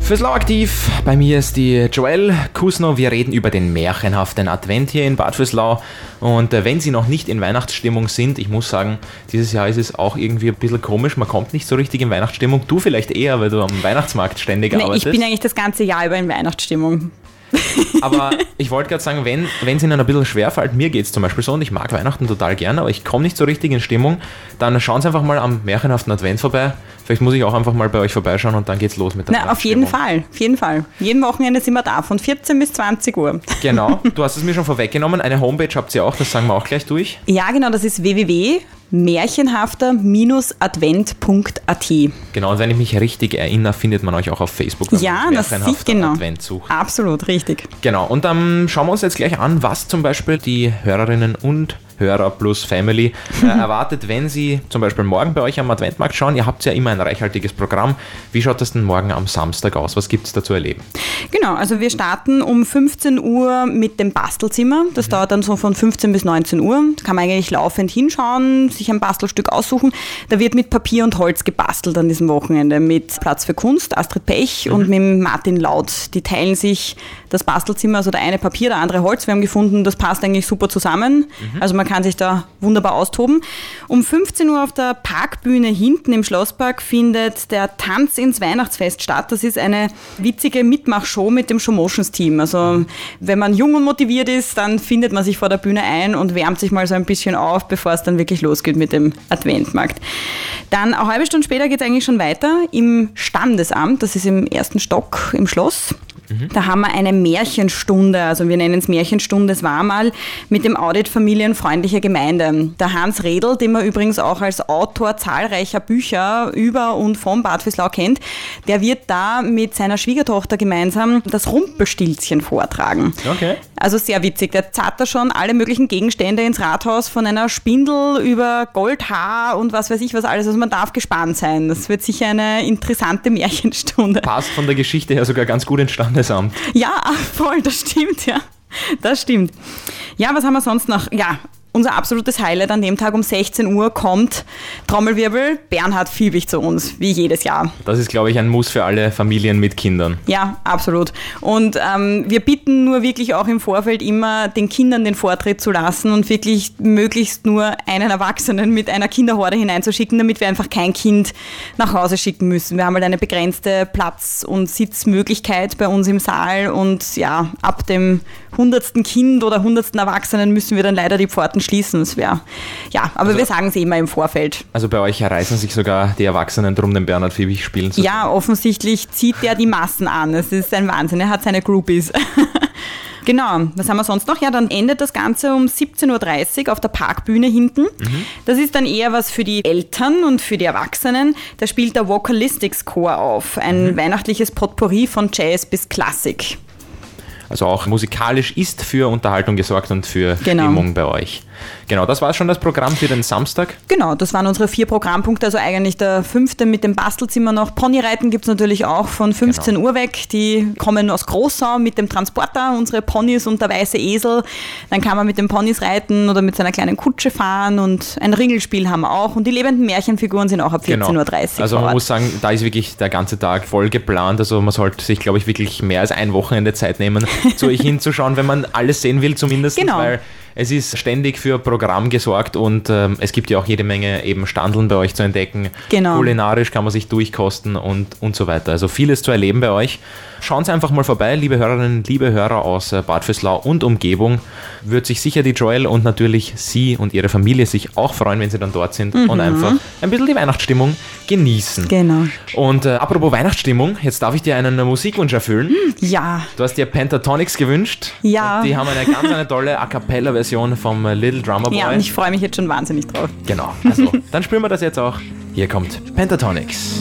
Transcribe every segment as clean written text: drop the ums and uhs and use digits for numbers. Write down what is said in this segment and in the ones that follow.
Fürs Lau aktiv, bei mir ist die Joelle Kusno. Wir reden über den märchenhaften Advent hier in Bad Vöslau. Und wenn Sie noch nicht in Weihnachtsstimmung sind, ich muss sagen, dieses Jahr ist es auch irgendwie ein bisschen komisch. Man kommt nicht so richtig in Weihnachtsstimmung. Du vielleicht eher, weil du am Weihnachtsmarkt ständig arbeitest. Ich bin eigentlich das ganze Jahr über in Weihnachtsstimmung. Aber ich wollte gerade sagen, wenn es Ihnen ein bisschen schwerfällt, mir geht es zum Beispiel so und ich mag Weihnachten total gerne, aber ich komme nicht so richtig in Stimmung, dann schauen Sie einfach mal am märchenhaften Advent vorbei. Vielleicht muss ich auch einfach mal bei euch vorbeischauen und dann geht's los mit der Auf jeden Fall. Jeden Wochenende sind wir da, von 14 bis 20 Uhr. Genau, du hast es mir schon vorweggenommen. Eine Homepage habt ihr auch, das sagen wir auch gleich durch. Ja, genau, das ist www.märchenhafter-advent.at. Genau, und wenn ich mich richtig erinnere, findet man euch auch auf Facebook. Ja, das sieht genau. Advent sucht. Absolut, richtig. Genau, und dann schauen wir uns jetzt gleich an, was zum Beispiel die Hörerinnen und Hörer plus Family erwartet, wenn Sie zum Beispiel morgen bei euch am Adventmarkt schauen. Ihr habt ja immer ein reichhaltiges Programm. Wie schaut das denn morgen am Samstag aus? Was gibt es da zu erleben? Genau, also wir starten um 15 Uhr mit dem Bastelzimmer. Das dauert dann so von 15 bis 19 Uhr. Da kann man eigentlich laufend hinschauen, sich ein Bastelstück aussuchen. Da wird mit Papier und Holz gebastelt an diesem Wochenende mit Platz für Kunst, Astrid Pech und mit Martin Laut. Die teilen sich das Bastelzimmer, also der eine Papier, der andere Holz. Wir haben gefunden, das passt eigentlich super zusammen. Also man kann sich da wunderbar austoben. Um 15 Uhr auf der Parkbühne hinten im Schlosspark findet der Tanz ins Weihnachtsfest statt. Das ist eine witzige Mitmachshow mit dem Showmotions-Team. Also wenn man jung und motiviert ist, dann findet man sich vor der Bühne ein und wärmt sich mal so ein bisschen auf, bevor es dann wirklich losgeht mit dem Adventmarkt. Dann eine halbe Stunde später geht es eigentlich schon weiter im Standesamt. Das ist im ersten Stock im Schloss. Da haben wir eine Märchenstunde, also wir nennen es Märchenstunde, es war mal mit dem Audit Familienfreundliche Gemeinde. Der Hans Redl, den man übrigens auch als Autor zahlreicher Bücher über und vom Bad Vöslau kennt, der wird da mit seiner Schwiegertochter gemeinsam das Rumpelstilzchen vortragen. Okay. Also sehr witzig, der zahlt da schon alle möglichen Gegenstände ins Rathaus, von einer Spindel über Goldhaar und was weiß ich was alles, also man darf gespannt sein. Das wird sicher eine interessante Märchenstunde. Passt von der Geschichte her sogar ganz gut ins Standesamt. Ja, voll, das stimmt, ja. Das stimmt. Ja, was haben wir sonst noch? Ja, unser absolutes Highlight an dem Tag um 16 Uhr kommt, Trommelwirbel, Bernhard Fiebig zu uns, wie jedes Jahr. Das ist, glaube ich, ein Muss für alle Familien mit Kindern. Ja, absolut. Und wir bitten nur wirklich auch im Vorfeld immer, den Kindern den Vortritt zu lassen und wirklich möglichst nur einen Erwachsenen mit einer Kinderhorde hineinzuschicken, damit wir einfach kein Kind nach Hause schicken müssen. Wir haben halt eine begrenzte Platz- und Sitzmöglichkeit bei uns im Saal und ja, ab dem 100. Kind oder 100. Erwachsenen müssen wir dann leider die Pforten schließen. Das wäre, ja, aber also, wir sagen es immer im Vorfeld. Also bei euch reißen sich sogar die Erwachsenen drum, den Bernhard Fiebig spielen zu können. Ja, offensichtlich zieht der die Massen an. Es ist ein Wahnsinn, er hat seine Groupies. Genau, was haben wir sonst noch? Ja, dann endet das Ganze um 17.30 Uhr auf der Parkbühne hinten. Das ist dann eher was für die Eltern und für die Erwachsenen. Da spielt der Vocalistics Chor auf, ein weihnachtliches Potpourri von Jazz bis Klassik. Also auch musikalisch ist für Unterhaltung gesorgt und für Stimmung bei euch. Genau, das war schon das Programm für den Samstag. Genau, das waren unsere 4 Programmpunkte, also eigentlich der 5. mit dem Bastelzimmer noch. Ponyreiten gibt es natürlich auch von 15 Uhr weg. Die kommen aus Großau mit dem Transporter, unsere Ponys und der weiße Esel. Dann kann man mit den Ponys reiten oder mit seiner kleinen Kutsche fahren und ein Ringelspiel haben wir auch. Und die lebenden Märchenfiguren sind auch ab 14.30 Uhr. Also man muss sagen, da ist wirklich der ganze Tag voll geplant. Also man sollte sich, glaube ich, wirklich mehr als ein Wochenende Zeit nehmen, zu euch hinzuschauen, wenn man alles sehen will zumindest. Genau. Weil es ist ständig für Programm gesorgt und es gibt ja auch jede Menge eben Standeln bei euch zu entdecken. Genau. Kulinarisch kann man sich durchkosten und so weiter. Also vieles zu erleben bei euch. Schauen Sie einfach mal vorbei, liebe Hörerinnen, liebe Hörer aus Bad Vöslau und Umgebung. Wird sich sicher die Joelle und natürlich Sie und Ihre Familie sich auch freuen, wenn Sie dann dort sind und einfach ein bisschen die Weihnachtsstimmung genießen. Genau. Und apropos Weihnachtsstimmung, jetzt darf ich dir einen Musikwunsch erfüllen. Ja. Du hast dir Pentatonix gewünscht. Ja. Und die haben eine tolle A-Cappella-Version vom Little Drummer Boy. Ja, und ich freue mich jetzt schon wahnsinnig drauf. Genau. Also, dann spüren wir das jetzt auch. Hier kommt Pentatonix.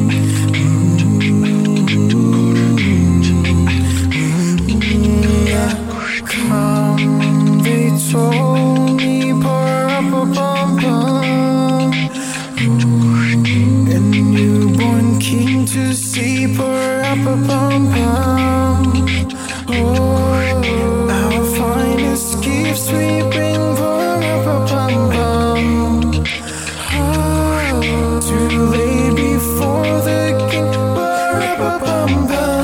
They told me pour up a bum bum, a newborn king to see pour up a bum bum. Oh, our finest gifts we bring pour up a bum bum. Oh, to lay before the king pour up a bum bum.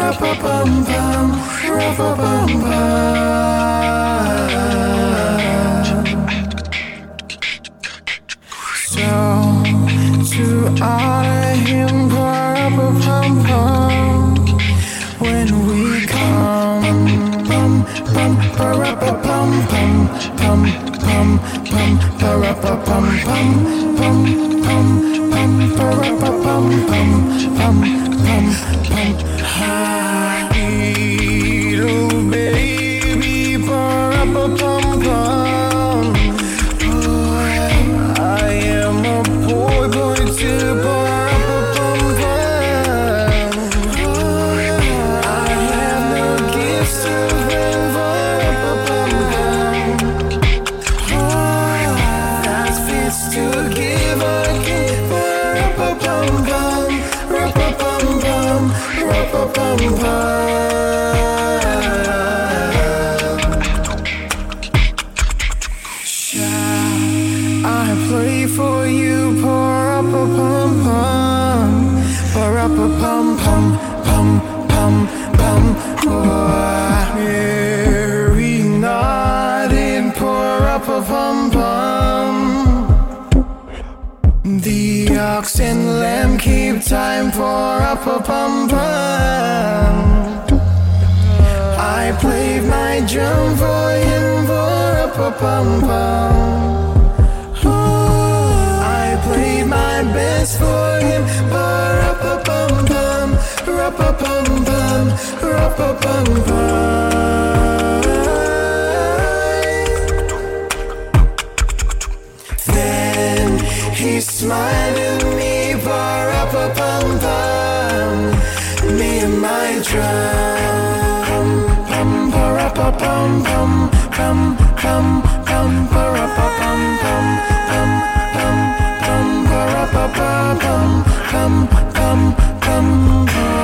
Ra-pa-pum-pum, so to honor him, pa-ra-pa-pum-pum, when we come, pum pum, pa-ra-pa-pum-pum, pum pum pum, pa-ra-pa-pum-pum, pum pum pum, pa-ra-pa-pum-pum, pum pum pum. Hi, little baby, pa-ra-pa-pum-pum. I am a boy too, pa-ra-pa-pum-pum. I have no gifts to bring, pa-ra-pa-pum-pum. That's fits to give again, pa-ra-pa-pum-pum, ra-pa-pum-pum, ra-pa-pum-pum. I play for you, pa-ra-pa-pum-pum, pa-ra-pa-pum-pum, pum pum pum. Mary nodding, pa-ra-pa-pum-pum. The ox and lamb keep time, pa-ra-pa-pum-pum. I played my drum for him, pa-ra-pa-pum-pum. I played my best for him, pa-ra-pa-pum-pum, ra-pa-pum-pum, ra-pa-pum-pum. Then he smiled at me, pa-ra-pa-pum-pum, me and my drum, pum, pa-ra-pa-pum-pum, pum, pum, pum, pa-ra-pa-pum-pum, pum, pum, pum, pa-ra-pa-pum-pum, pum, pum, pum, pum.